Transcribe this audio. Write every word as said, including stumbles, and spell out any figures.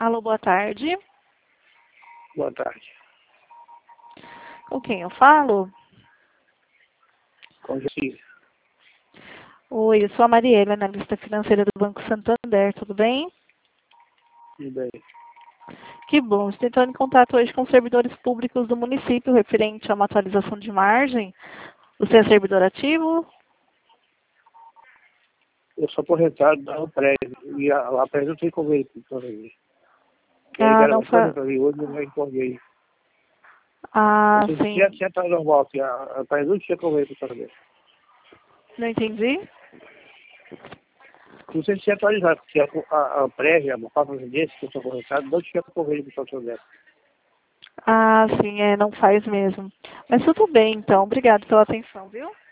Alô, boa tarde. Boa tarde. Com quem eu falo? Com Jacir. Oi, eu sou a Mariela, analista financeira do Banco Santander, tudo bem? Tudo bem. Que bom, estou entrando em contato hoje com os servidores públicos do município referente a uma atualização de margem. Você é servidor ativo? Eu sou aposentado da Ampresa e a, a Ampresa não tem convênio com toda aí. E aí, Ah, cara, não uma coisa fa... pra mim hoje, eu não informei. Ah, Não sei se já sim. tinha tá normal, que a, a Ampresa não tinha convênio com toda vez. Não entendi? Não sei se tinha atualizado, porque a, a, a Ampresa, a Papa Vendense, que eu sou aposentado, não tinha convênio com toda vez. Ah, sim, é, não faz mesmo. Mas tudo bem, então. Obrigado pela atenção, viu?